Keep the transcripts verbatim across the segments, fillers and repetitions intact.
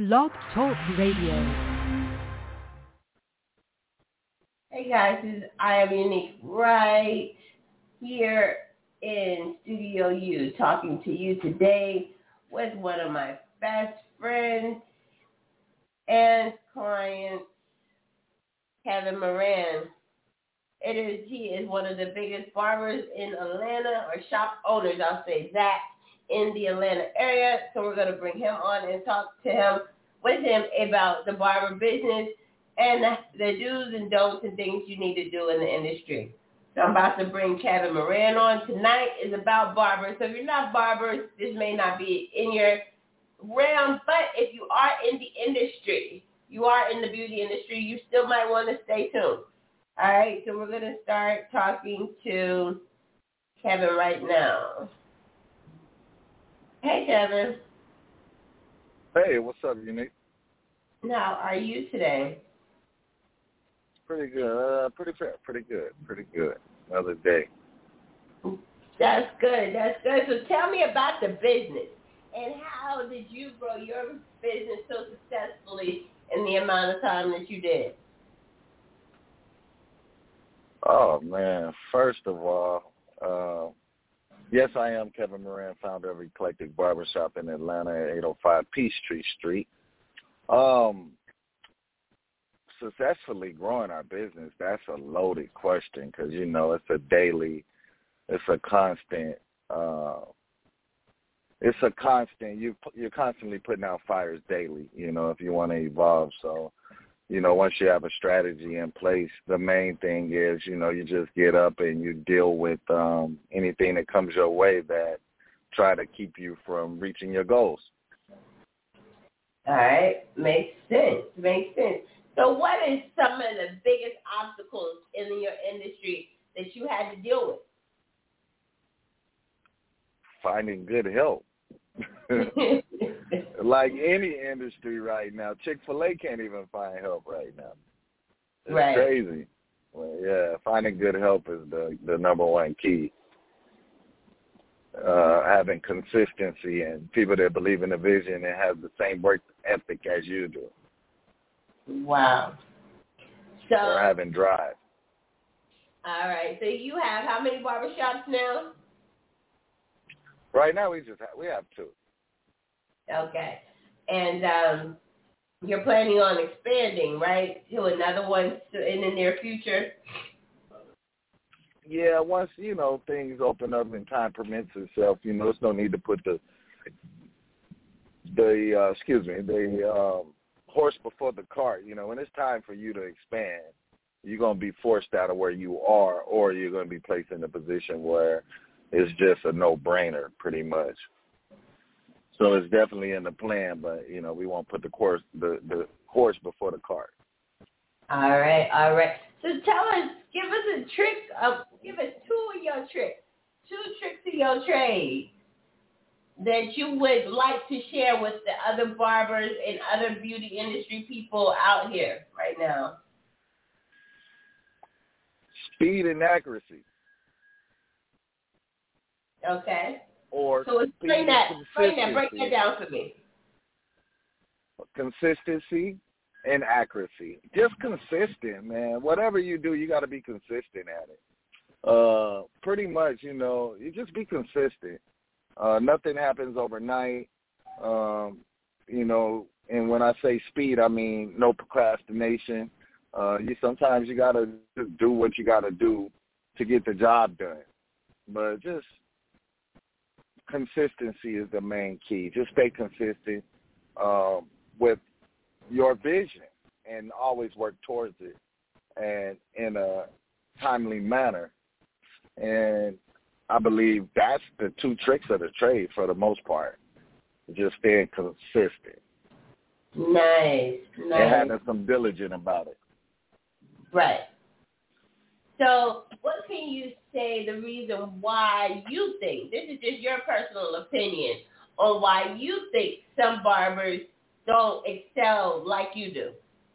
Blog Talk Radio. Hey guys, this is I Am Unique right here in Studio U, talking to you today with one of my best friends and clients, Kevin Moran. It is he is one of the biggest barbers in Atlanta, or shop owners, I'll say that, in the Atlanta area. So we're going to bring him on and talk to him with him about the barber business and the do's and don'ts and things you need to do in the industry. So I'm about to bring Kevin Moran on. Tonight is about barbers. So if you're not barbers, this may not be in your realm, but if you are in the industry, you are in the beauty industry, you still might want to stay tuned. All right, so we're going to start talking to Kevin right now. Hey, Kevin. Hey, what's up, Unique? How are you today? Pretty good. Uh, pretty fair. Pretty good. Pretty good. Another day. That's good. That's good. So tell me about the business and how did you grow your business so successfully in the amount of time that you did? Oh, man. First of all, uh, yes, I am Kevin Moran, founder of Eclectic Barbershop in Atlanta at eight oh five Peachtree Street. Um, successfully growing our business, that's a loaded question because, you know, it's a daily, it's a constant, uh, it's a constant, you, you're constantly putting out fires daily, you know, if you want to evolve. So, you know, once you have a strategy in place, the main thing is, you know, you just get up and you deal with um, anything that comes your way that try to keep you from reaching your goals. All right. Makes sense. Makes sense. So what is some of the biggest obstacles in your industry that you had to deal with? Finding good help. Like any industry right now, Chick-fil-A can't even find help right now. It's right. crazy. Well, yeah, finding good help is the, the number one key. Uh, having consistency and people that believe in the vision and have the same work ethic as you do. Wow. So, or having drive. All right. So you have how many barbershops now? Right now we just have, we have two. Okay. And um, you're planning on expanding, right, to another one in the near future? Yeah, once, you know, things open up and time permits itself, you know, there's no need to put the, the uh, excuse me, the um, horse before the cart. You know, when it's time for you to expand, you're going to be forced out of where you are, or you're going to be placed in a position where it's just a no-brainer pretty much. So it's definitely in the plan, but, you know, we won't put the course, the, the horse before the cart. All right, all right. So tell us, give us a trick, of, give us two of your tricks, two tricks of your trade that you would like to share with the other barbers and other beauty industry people out here right now. Speed and accuracy. Okay. Or so explain that, explain that, break that down for me. Consistency and accuracy. Just consistent, man. Whatever you do, you got to be consistent at it. Uh, pretty much, you know, you just be consistent. Uh, nothing happens overnight. Um, you know, and when I say speed, I mean no procrastination. Uh, you sometimes you got to just do what you got to do to get the job done. But just consistency is the main key. Just stay consistent um, with your vision and always work towards it and in a timely manner. And I believe that's the two tricks of the trade for the most part, just staying consistent. Nice, nice. And having some diligence about it. Right. So what can you say the reason why you think, this is just your personal opinion, on why you think some barbers don't excel like you do?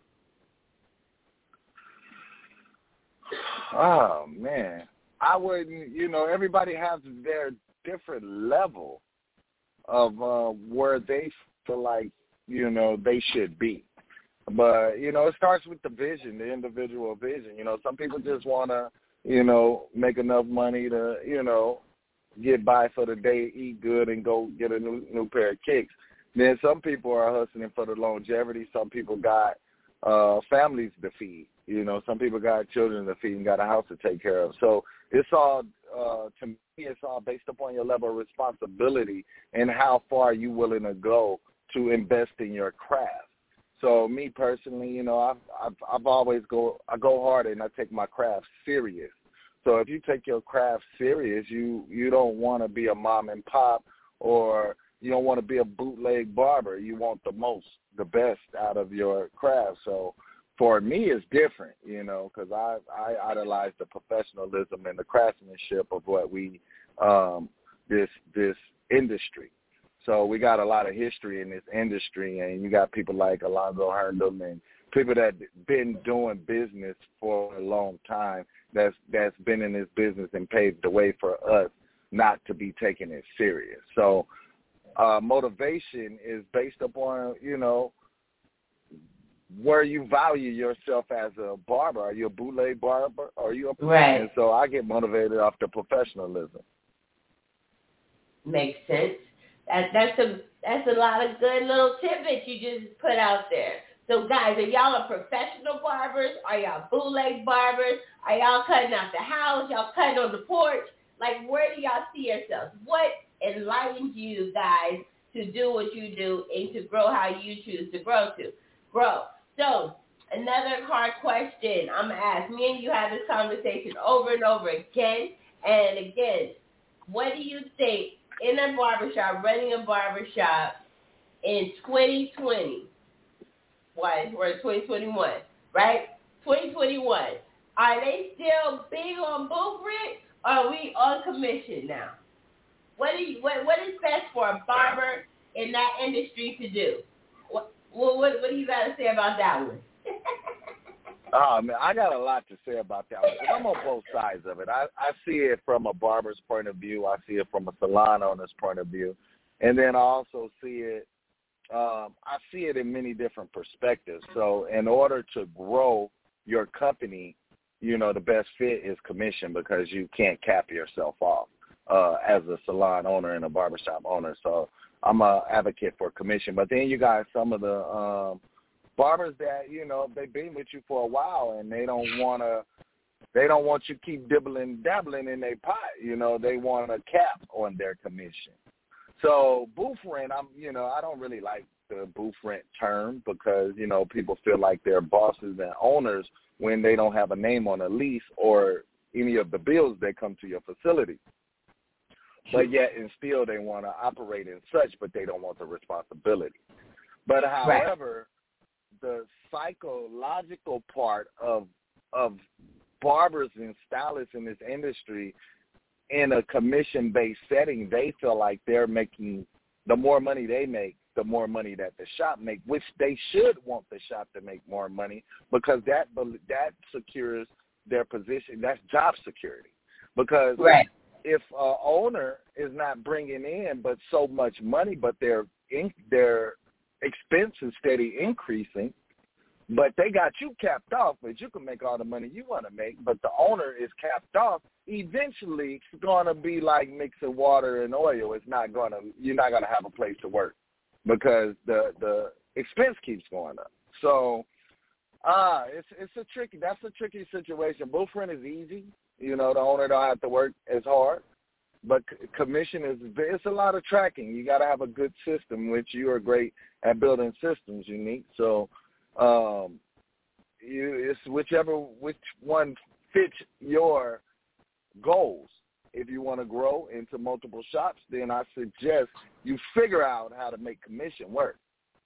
Oh, man. I wouldn't, you know, everybody has their different level of uh, where they feel like you know, they should be. But, you know, it starts with the vision, the individual vision. You know, some people just want to, you know, make enough money to, you know, get by for the day, eat good, and go get a new new pair of kicks. Then some people are hustling for the longevity. Some people got uh, families to feed. You know, some people got children to feed and got a house to take care of. So it's all, uh, to me, it's all based upon your level of responsibility and how far you're willing to go to invest in your craft. So me personally, you know, I've, I've, I've always go, I go hard and I take my craft serious. So if you take your craft serious, you, you don't want to be a mom and pop, or you don't want to be a bootleg barber. You want the most, the best out of your craft. So for me, it's different, you know, because I, I idolize the professionalism and the craftsmanship of what we, um, this this industry. So we got a lot of history in this industry, and you got people like Alonzo Herndon and people that been doing business for a long time that's that's been in this business and paved the way for us not to be taking it serious. So uh, motivation is based upon, you know, where you value yourself as a barber. Are you a bootleg barber? Or are you a right? And so I get motivated off the professionalism. Makes sense. That, that's a that's a lot of good little tidbits you just put out there. So, guys, are y'all a professional barbers? Are y'all bootleg barbers? Are y'all cutting out the house? Y'all cutting on the porch? Like, where do y'all see yourselves? What enlightens you guys to do what you do and to grow how you choose to grow to grow? So, another hard question I'm going to ask. Me and you had this conversation over and over again and again. What do you think in a barbershop, running a barbershop in twenty twenty? Why, we're in twenty twenty-one, right? twenty twenty-one. Are they still big on booth rent, or are we on commission now? What do you, what what is best for a barber in that industry to do? What what what, what do you got to say about that one? Oh, man, I got a lot to say about that one. I'm on both sides of it. I, I see it from a barber's point of view. I see it from a salon owner's point of view. And then I also see it Um, I see it in many different perspectives. So in order to grow your company, you know, the best fit is commission, because you can't cap yourself off uh, as a salon owner and a barbershop owner. So I'm an advocate for commission. But then you got some of the um, barbers that, you know, they've been with you for a while and they don't want to, they don't want you to keep dibbling, dabbling in their pot. You know, they want a cap on their commission. So booth rent, I'm, you know, I don't really like the booth rent term, because, you know, people feel like they're bosses and owners when they don't have a name on a lease or any of the bills that come to your facility. But yet and still they want to operate in such, but they don't want the responsibility. But however, right. the psychological part of of barbers and stylists in this industry, in a commission-based setting, they feel like they're making, the more money they make, the more money that the shop make, which they should want the shop to make more money, because that that secures their position. That's job security. Because right. if an owner is not bringing in but so much money, but their in, their expenses steady increasing, but they got you capped off, but you can make all the money you want to make, but the owner is capped off, eventually it's going to be like mixing water and oil. It's not going to, you're not going to have a place to work, because the the expense keeps going up. So uh, it's it's a tricky, that's a tricky situation. Booth rent is easy. You know, the owner don't have to work as hard. But commission is, it's a lot of tracking. You got to have a good system, which you are great at building systems, Unique. So um, you, it's whichever, which one fits your goals. If you want to grow into multiple shops, then I suggest you figure out how to make commission work.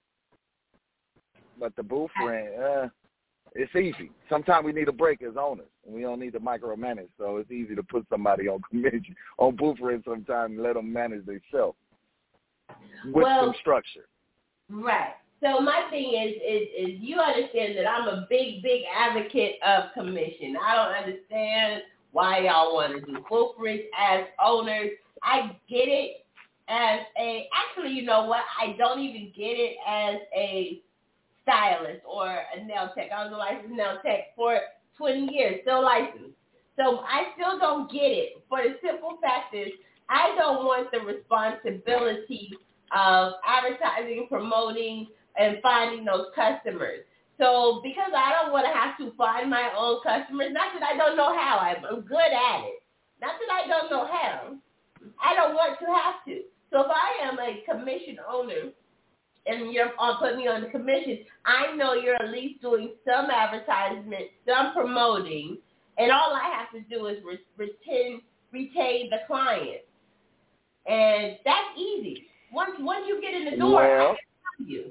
But the booth rent, uh, it's easy. Sometimes we need a break as owners, and we don't need to micromanage. So it's easy to put somebody on commission, on booth rent sometimes, and let them manage themselves with well, some structure. Right. So my thing is, is, is you understand that I'm a big, big advocate of commission. I don't understand why y'all want to do booth rent as owners. I get it. as a, actually, you know what? I don't even get it as a stylist or a nail tech. I was a licensed nail tech for twenty years, still licensed. So I still don't get it. For the simple fact is, I don't want the responsibility of advertising, promoting, and finding those customers. So because I don't want to have to find my own customers, not that I don't know how, I'm, I'm good at it. Not that I don't know how. I don't want to have to. So if I am a commission owner and you're on, putting me on the commission, I know you're at least doing some advertisement, some promoting, and all I have to do is re- retain, retain the client. And that's easy. Once once you get in the door, well, I can tell you.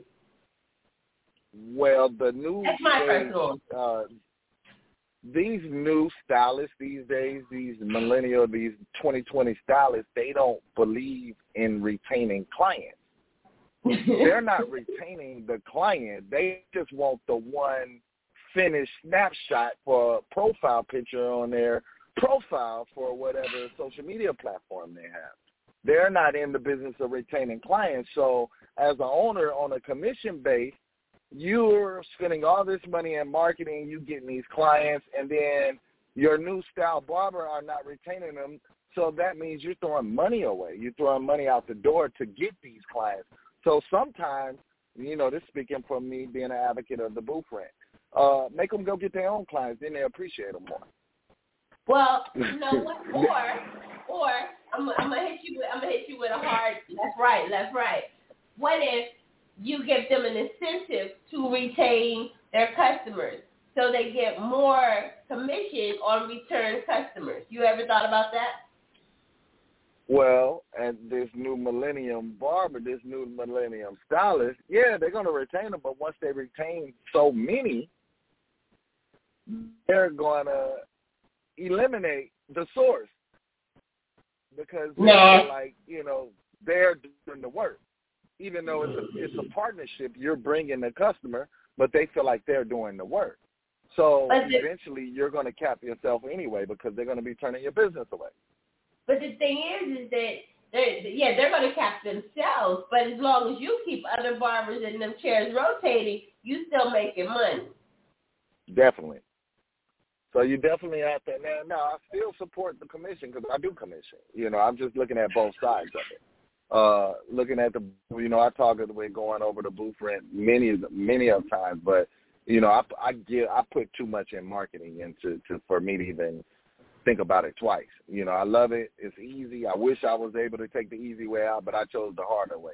Well, the new That's my days, personal. Uh, these new stylists these days, these millennial, these twenty twenty stylists, they don't believe in retaining clients. They're not retaining the client. They just want the one finished snapshot for a profile picture on their profile for whatever social media platform they have. They're not in the business of retaining clients. So as an owner on a commission base, you're spending all this money in marketing, you getting these clients, and then your new style barber are not retaining them. So that means you're throwing money away. You're throwing money out the door to get these clients. So sometimes, you know, this is speaking from me being an advocate of the booth rent, uh, make them go get their own clients, then they appreciate them more. Well, you know what? Or, or I'm, I'm gonna hit you. With, I'm gonna hit you with a hard left, right, left, right. What if you give them an incentive to retain their customers, so they get more commission on return customers? You ever thought about that? Well, and this new millennium barber, this new millennium stylist, yeah, they're going to retain them, but once they retain so many, they're going to eliminate the source because they're nah. like, you know, they're doing the work. Even though it's a, it's a partnership, you're bringing the customer, but they feel like they're doing the work. So but eventually the, you're going to cap yourself anyway because they're going to be turning your business away. But the thing is, is that, they're, yeah, they're going to cap themselves, but as long as you keep other barbers in them chairs rotating, you still making money. Definitely. So you definitely have to, now, now I still support the commission because I do commission. You know, I'm just looking at both sides of it. Uh, looking at the, you know, I talk with going over the booth rent many, many of times, but, you know, I, I get, I put too much in marketing into, to, for me to even think about it twice. You know, I love it. It's easy. I wish I was able to take the easy way out, but I chose the harder way.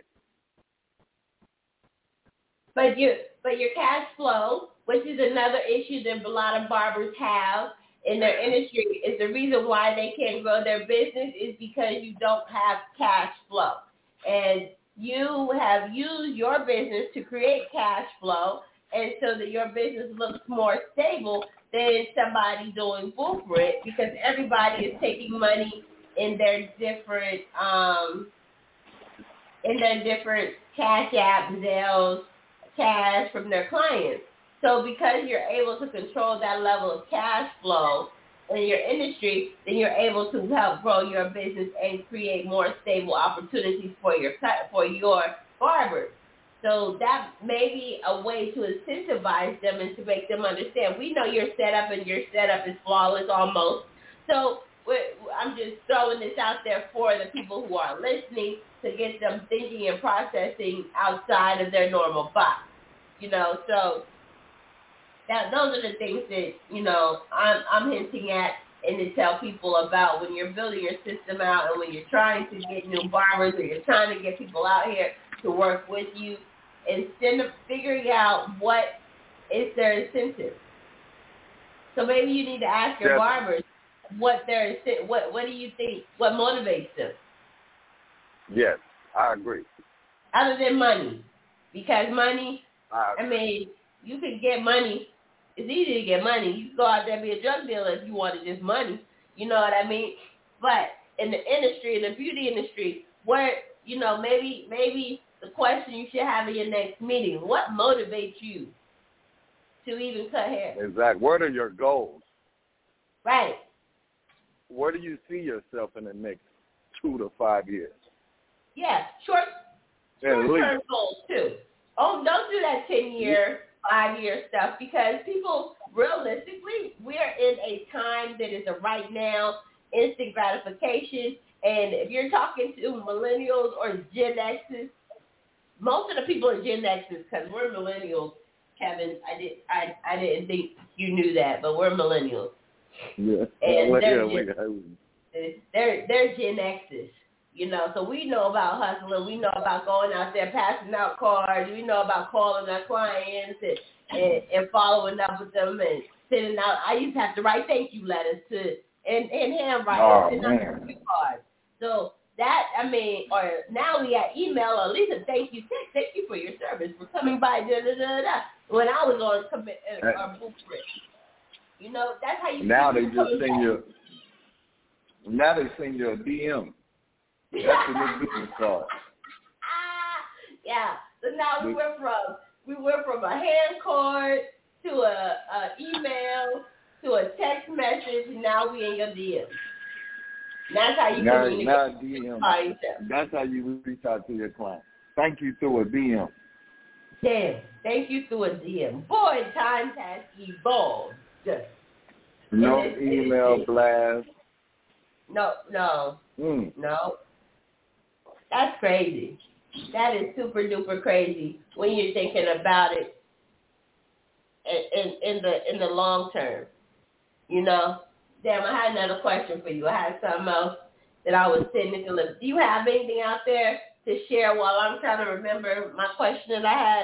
But you, but your cash flow, which is another issue that a lot of barbers have in their industry, is the reason why they can't grow their business is because you don't have cash flow. And you have used your business to create cash flow, and so that your business looks more stable than somebody doing booth rent, because everybody is taking money in their different um, in their different Cash App, Zelles, cash from their clients. So because you're able to control that level of cash flow in your industry, then you're able to help grow your business and create more stable opportunities for your for your barbers. So that may be a way to incentivize them and to make them understand. We know your setup and your setup is flawless almost. So we're, I'm just throwing this out there for the people who are listening to get them thinking and processing outside of their normal box. You know, so that those are the things that, you know, I'm, I'm hinting at and to tell people about when you're building your system out and when you're trying to get new barbers or you're trying to get people out here to work with you, instead of figuring out what is their incentive. So maybe you need to ask your Definitely. barbers what their what what do you think, what motivates them? Yes, I agree. Other than money, because money, I, I mean, you can get money. It's easy to get money. You can go out there and be a drug dealer if you wanted just money. You know what I mean? But in the industry, in the beauty industry, where, you know, maybe maybe the question you should have in your next meeting, what motivates you to even cut hair? Exactly. What are your goals? Right. Where do you see yourself in the next two to five years? Yeah, short, short-term goals too. Oh, don't do that ten-year, five-year stuff because people, realistically, we're in a time that is a right now, instant gratification. And if you're talking to millennials or Gen X's, most of the people are Gen X's because we're millennials. Kevin, I did, I, I didn't think you knew that, but we're millennials. Yeah, and well, they're, yeah, Gen, we, they're they're Gen X's. You know, so we know about hustling. We know about going out there, passing out cards. We know about calling our clients and, and, and following up with them and sending out. I used to have to write thank you letters to and, and handwrite oh, and send out thank you cards. So that, I mean, or now we got email or at least a thank you text. Thank you for your service for coming by. Da da da da. When I was on commit uh, uh, Blueprint, you know, that's how you. Now they just send you. Now they send you a D M. That's the new business card. Yeah. So now we went from we went from a hand card to a, a email to a text message. And now we in your D M. That's how you now, communicate. Now D M. That's how you reach out to your client. Thank you through a D M. Damn. Thank you through a D M. Boy, times has evolved. No email blast. No, no, mm. no. That's crazy. That is super duper crazy when you're thinking about it in, in, in the in the long term. You know? Damn, I had another question for you. I had something else that I was sitting to look. Do you have anything out there to share while I'm trying to remember my question that I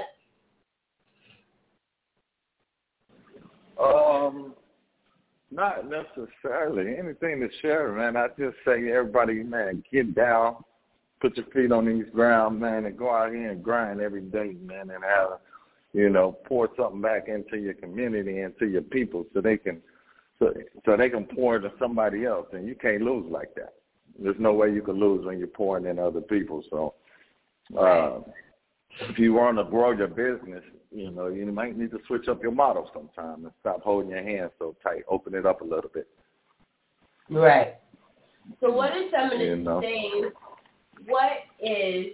had? Um, not necessarily anything to share, man. I just say everybody, man, get down, put your feet on these ground, man, and go out here and grind every day, man, and have, you know, pour something back into your community and to your people so they can, so, so they can pour into somebody else, and you can't lose like that. There's no way you can lose when you're pouring in other people. So, uh, if you want to grow your business, you know, you might need to switch up your model sometime and stop holding your hands so tight. Open it up a little bit. Right. So what are some of the you know? things, what is,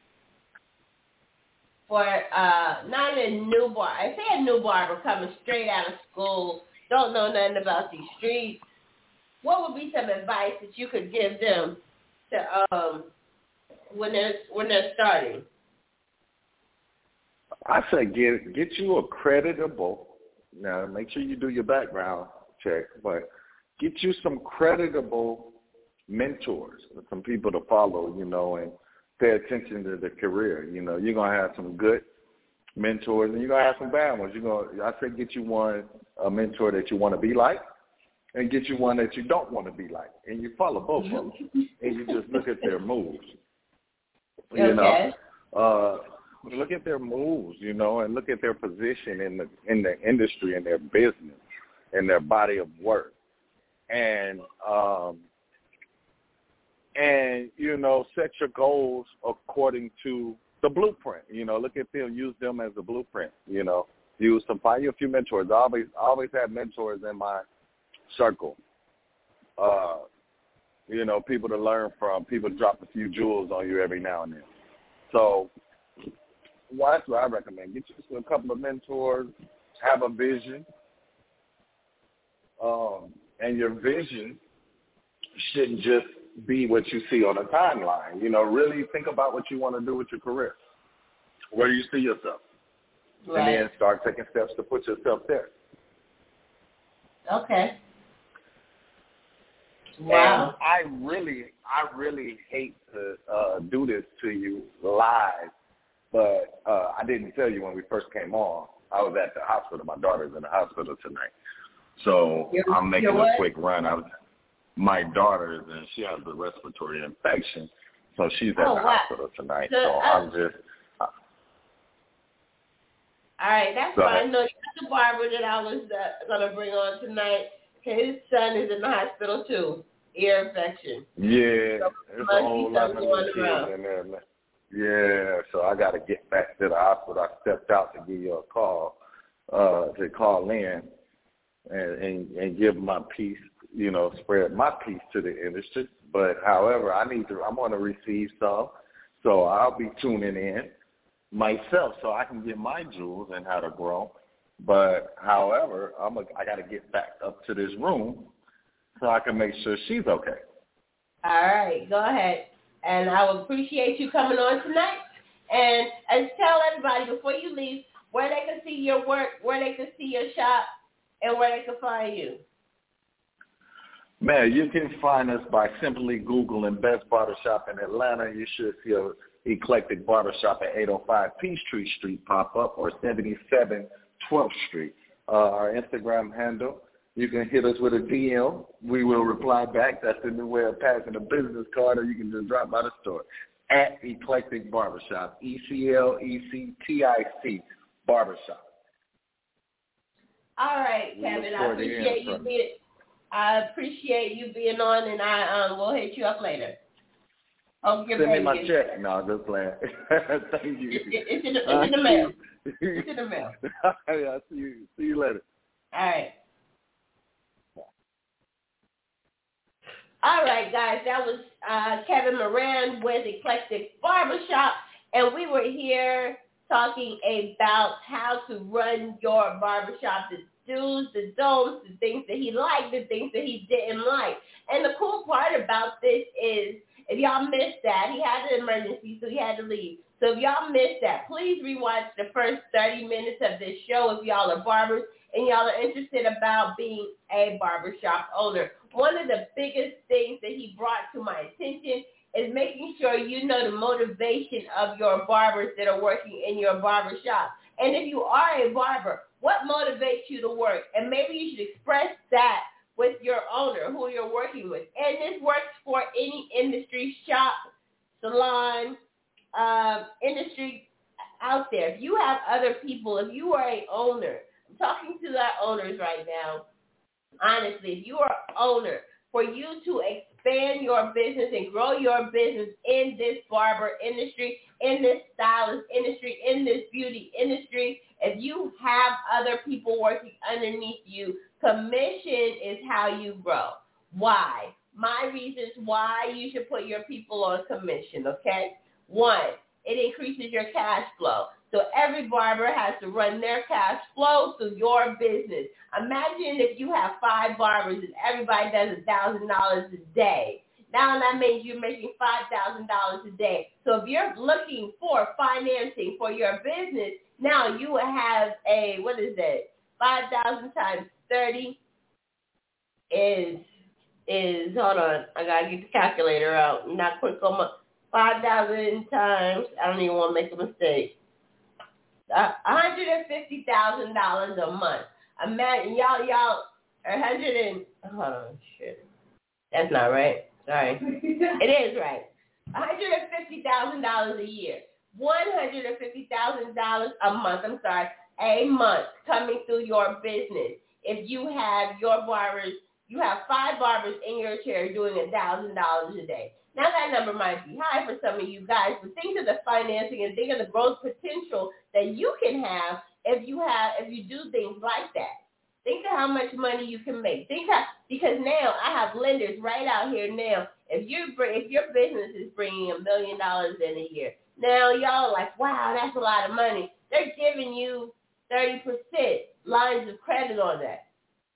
for uh, not a new barber, I say a new barber coming straight out of school, don't know nothing about these streets, what would be some advice that you could give them to um, when they're, when they're starting? I say get get you a creditable. Now make sure you do your background check, but get you some creditable mentors, some people to follow, you know, and pay attention to the career. You know, you're gonna have some good mentors, and you're gonna have some bad ones. You're gonna, I say, get you one a mentor that you want to be like, and get you one that you don't want to be like, and you follow both of them, and you just look at their moves. You okay. know. Uh, Look at their moves, you know, and look at their position in the in the industry and their business and their body of work, and um, and you know, set your goals according to the blueprint. You know, look at them, use them as a blueprint. You know, use some find you a few mentors. I always I always have mentors in my circle. Uh, you know, people to learn from. People drop a few jewels on you every now and then. So. Well, that's what I recommend. Get you a couple of mentors, have a vision, um, and your vision shouldn't just be what you see on a timeline. You know, really think about what you want to do with your career. Where do you see yourself? Right. And then start taking steps to put yourself there. Okay. Wow. And I really, I really hate to uh, do this to you live. But uh, I didn't tell you when we first came on. I was at the hospital. My daughter's in the hospital tonight. So you're, I'm making a quick run. I was, my daughter is in, she has a respiratory infection. So she's at oh, the wow. hospital tonight. So, so uh, I'm just. Uh, all right, that's fine. No, that's the barber that I was uh, going to bring on tonight. His son is in the hospital too. Ear infection. Yeah. So there's a whole lot of little kids in there, man. Yeah, so I got to get back to the hospital. I stepped out to give you a call, uh, to call in and, and, and give my piece, you know, spread my piece to the industry. But, however, I need to, I'm going to receive some, So I'll be tuning in myself so I can get my jewels and how to grow. But, however, I'm a, I got to get back up to this room so I can make sure she's okay. All right, go ahead. And I would appreciate you coming on tonight. And, and tell everybody before you leave where they can see your work, where they can see your shop, and where they can find you. Man, you can find us by simply Googling Best Barbershop in Atlanta. You should see a Eclectic Barbershop at eight oh five Peachtree Street pop up, or seventy-seven twelfth Street. Uh, our Instagram handle, you can hit us with a D M. We will reply back. That's the new way of passing a business card, or you can just drop by the store. At Eclectic Barbershop, E C L E C T I C Barbershop. All right, Kevin, I appreciate you being I appreciate you being on, and I um will hit you up later. Hope you're Send me my getting check. No, just playing. Thank you. It, it, it's in the, it's in the mail. It's in the mail. Yeah, see you. See you later. All right. All right, guys. That was uh, Kevin Moran with Eclectic Barbershop, and we were here talking about how to run your barbershop, the do's, the don'ts, the things that he liked, the things that he didn't like. And the cool part about this is, if y'all missed that, he had an emergency, so he had to leave. So if y'all missed that, please rewatch the first thirty minutes of this show if y'all are barbers and y'all are interested about being a barbershop owner. One of the biggest things that he brought to my attention is making sure you know the motivation of your barbers that are working in your barbershop. And if you are a barber, what motivates you to work? And maybe you should express that with your owner, who you're working with. And this works for any industry, shop, salon, uh, industry out there. If you have other people, if you are an owner, I'm talking to the owners right now, honestly, if you are an owner, for you to expand your business and grow your business in this barber industry, in this stylist industry, in this beauty industry, if you have other people working underneath you, commission is how you grow. Why? My reasons why you should put your people on commission, okay? One, it increases your cash flow. So every barber has to run their cash flow through your business. Imagine if you have five barbers and everybody does one thousand dollars a day. Now that means you're making five thousand dollars a day. So if you're looking for financing for your business, now you will have a, what is that? five thousand times thirty is, is, hold on, I got to get the calculator out. Not quick on my, five thousand times, I don't even want to make a mistake. Uh, one hundred fifty thousand dollars a month. Imagine, y'all, y'all, one hundred and, hold on, shit. That's not right. Sorry. It is right. one hundred fifty thousand dollars a year. one hundred fifty thousand dollars a month, I'm sorry, a month coming through your business. If you have your barbers, you have five barbers in your chair doing one thousand dollars a day. Now that number might be high for some of you guys, but think of the financing and think of the growth potential that you can have if you have if you do things like that. Think of how much money you can make. Think how, because now I have lenders right out here now. If you if your business is bringing a million dollars in a year, now y'all are like, wow, that's a lot of money. They're giving you thirty percent lines of credit on that.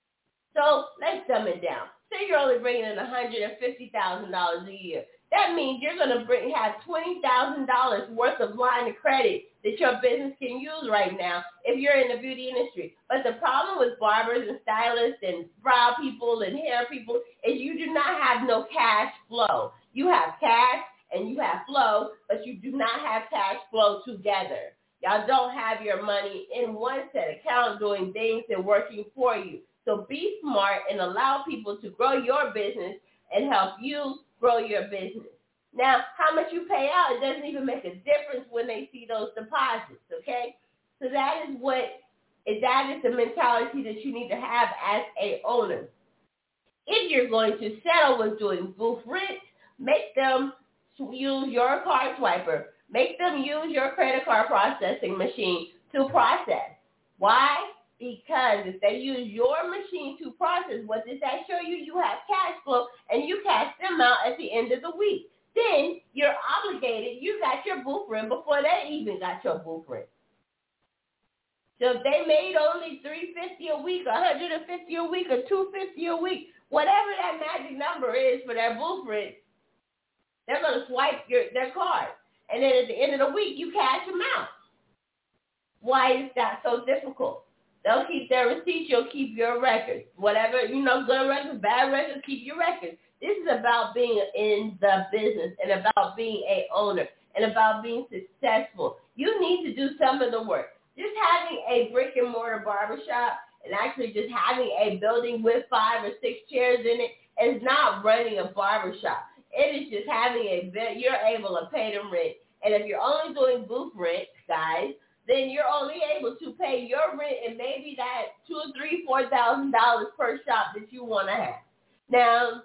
So let's dumb it down. Say you're only bringing in one hundred fifty thousand dollars a year. That means you're going to bring have twenty thousand dollars worth of line of credit that your business can use right now if you're in the beauty industry. But the problem with barbers and stylists and brow people and hair people is you do not have no cash flow. You have cash and you have flow, but you do not have cash flow together. Y'all don't have your money in one set account doing things and working for you. So be smart and allow people to grow your business and help you grow your business. Now, how much you pay out, it doesn't even make a difference when they see those deposits, okay? So that is what, that is the mentality that you need to have as a owner. If you're going to settle with doing booth rent, make them use your card swiper. Make them use your credit card processing machine to process. Why? Because if they use your machine to process, what does that show you? You have cash flow, and you cash them out at the end of the week. then you're obligated. You got your blueprint before they even got your blueprint. So if they made only three hundred fifty dollars a week, one hundred fifty dollars a week, or two hundred fifty dollars a week, whatever that magic number is for their blueprint, they're going to swipe your, their card. And then at the end of the week, you cash them out. Why is that so difficult? They'll keep their receipts. You'll keep your records. Whatever, you know, good records, bad records, keep your records. This is about being in the business and about being a owner and about being successful. You need to do some of the work. Just having a brick and mortar barbershop and actually just having a building with five or six chairs in it is not running a barbershop. It is just having a bed. You're able to pay the rent. And if you're only doing booth rent, guys, then you're only able to pay your rent and maybe that two or three, four thousand dollars per shop that you want to have. Now,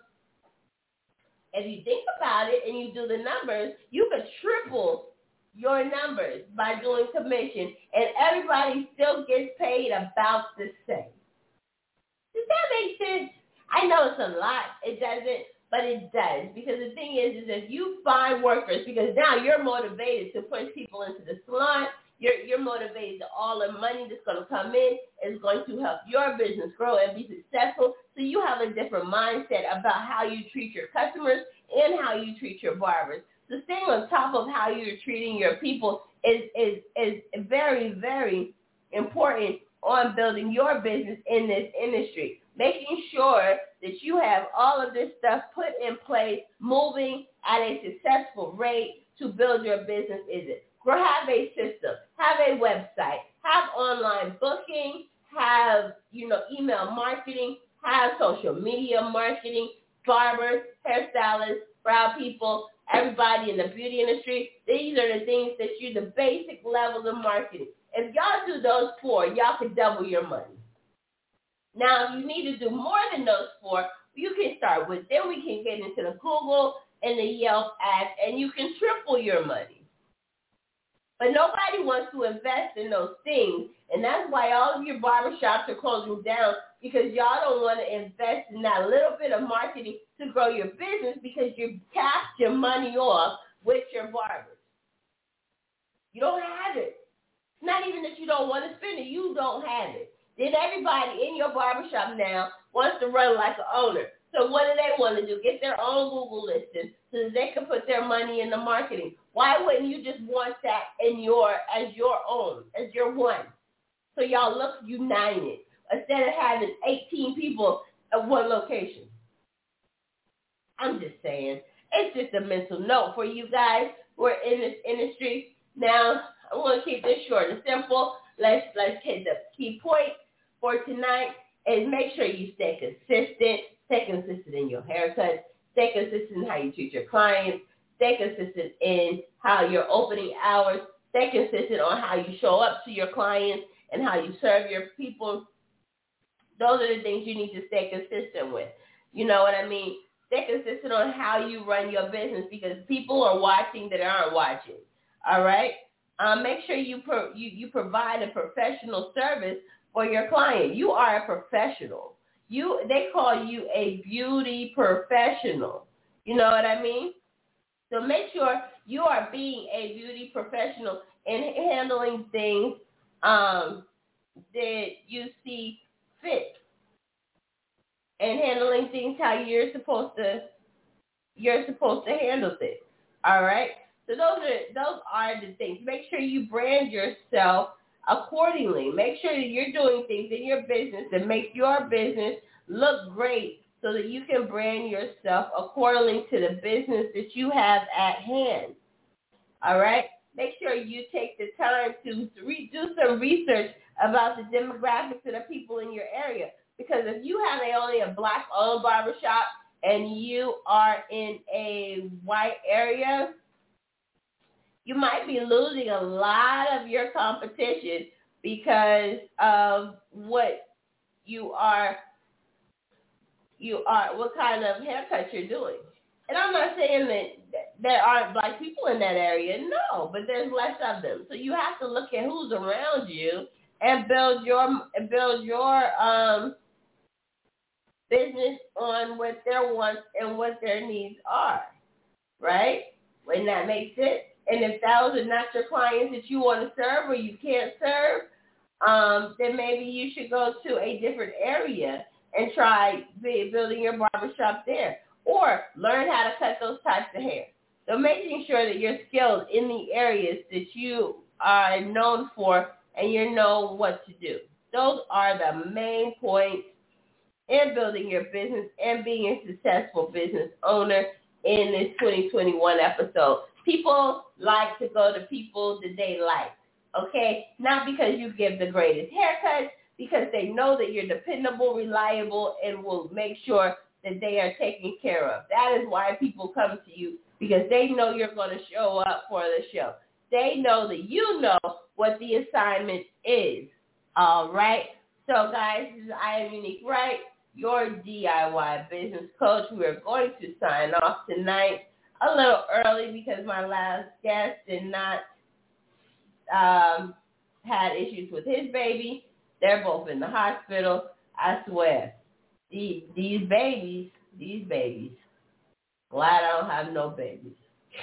if you think about it and you do the numbers, you could triple your numbers by doing commission, and everybody still gets paid about the same. Does that make sense? I know it's a lot. It doesn't, but it does, because the thing is, is if you find workers, because now you're motivated to push people into the salon, you're, you're motivated that all the money that's going to come in is going to help your business grow and be successful, so you have a different mindset about how you treat your customers and how you treat your barbers. So staying on top of how you're treating your people is, is, is very, very important on building your business in this industry. Making sure that you have all of this stuff put in place, moving at a successful rate to build your business is it. Have a system, have a website, have online booking, have, you know, email marketing, have social media marketing, barbers, hairstylists, brow people, everybody in the beauty industry. These are the things that you, the basic levels of marketing. If y'all do those four, y'all can double your money. Now, if you need to do more than those four, you can start with, then we can get into the Google and the Yelp ads, and you can triple your money. But nobody wants to invest in those things, and that's why all of your barbershops are closing down, because y'all don't want to invest in that little bit of marketing to grow your business, because you capped your money off with your barbers. You don't have it. Not even that you don't want to spend it. You don't have it. Then everybody in your barbershop now wants to run like an owner. So what do they want to do? Get their own Google listing so that they can put their money in the marketing. Why wouldn't you just want that in your as your own, as your one? So y'all look united instead of having eighteen people at one location. I'm just saying. It's just a mental note for you guys who are in this industry. Now, I want to keep this short and simple. Let's let's hit the key points for tonight, and make sure you stay consistent. Stay consistent in your haircuts. Stay consistent in how you treat your clients. Stay consistent in how your opening hours. Stay consistent on how you show up to your clients and how you serve your people. Those are the things you need to stay consistent with. You know what I mean? Stay consistent on how you run your business, because people are watching that aren't watching. All right? Um, make sure you, pro- you you provide a professional service for your client. You are a professional. You they call you a beauty professional. You know what I mean? So make sure you are being a beauty professional and handling things um, that you see fit, and handling things how you're supposed to you're supposed to handle things. All right. So those are those are the things. Make sure you brand yourself accordingly. Make sure that you're doing things in your business that make your business look great, so that you can brand yourself accordingly to the business that you have at hand. All right? Make sure you take the time to re- do some research about the demographics of the people in your area. Because if you have a, only a black-owned barbershop and you are in a white area, you might be losing a lot of your competition because of what you are, you are, what kind of haircut you're doing. And I'm not saying that there aren't black people in that area. No, but there's less of them. So you have to look at who's around you and build your build your um, business on what their wants and what their needs are. right? Wouldn't that make sense? And if those are not your clients that you want to serve or you can't serve, um, then maybe you should go to a different area and try building your barbershop there, or learn how to cut those types of hair. So making sure that you're skilled in the areas that you are known for and you know what to do. Those are the main points in building your business and being a successful business owner in this twenty twenty-one episode. People like to go to people that they like, okay? Not because you give the greatest haircuts, because they know that you're dependable, reliable, and will make sure that they are taken care of. That is why people come to you, because they know you're going to show up for the show. They know that you know what the assignment is, all right? So, guys, this is I Am Unique Wright, your D I Y business coach. We are going to sign off tonight a little early because my last guest did not um, had issues with his baby. They're both in the hospital. I swear, these, these babies, these babies, glad I don't have no babies.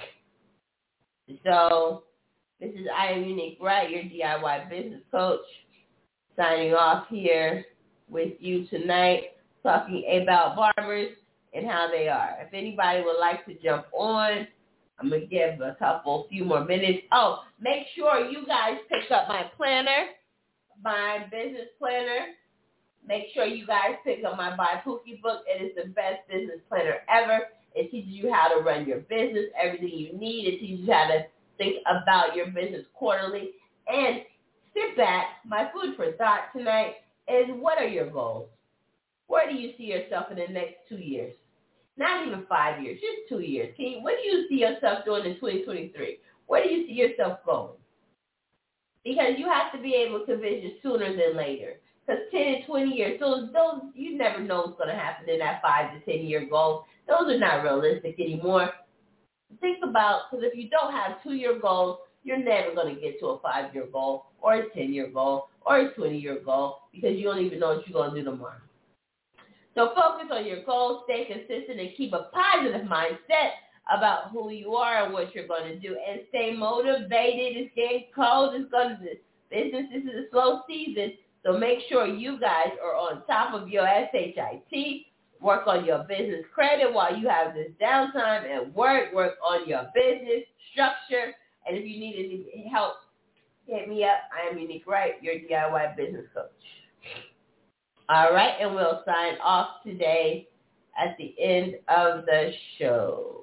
So this is I Am Unique Wright, your D I Y business coach, signing off here with you tonight, talking about barbers and how they are. If anybody would like to jump on, I'm going to give a couple, few more minutes. Oh, make sure you guys pick up my planner, my business planner. Make sure you guys pick up my Buy Pookie book. It is the best business planner ever. It teaches you how to run your business, everything you need. It teaches you how to think about your business quarterly. And sit back. My food for thought tonight is, what are your goals? Where do you see yourself in the next two years? Not even five years, just two years. Can you, what do you see yourself doing in twenty twenty-three? Where do you see yourself going? Because you have to be able to vision sooner than later. Because ten and twenty years, those, those you never know what's going to happen in that five to ten-year goal. Those are not realistic anymore. Think about, because if you don't have two-year goals, you're never going to get to a five-year goal or a ten-year goal or a twenty-year goal, because you don't even know what you're going to do tomorrow. So focus on your goals, stay consistent, and keep a positive mindset about who you are and what you're going to do, and stay motivated. It's getting cold. It's going to business. This is a slow season, so make sure you guys are on top of your S H I T. Work on your business credit while you have this downtime at work. Work on your business structure, and if you need any help, hit me up. I Am Unique Wright, your D I Y business coach. All right, and we'll sign off today at the end of the show.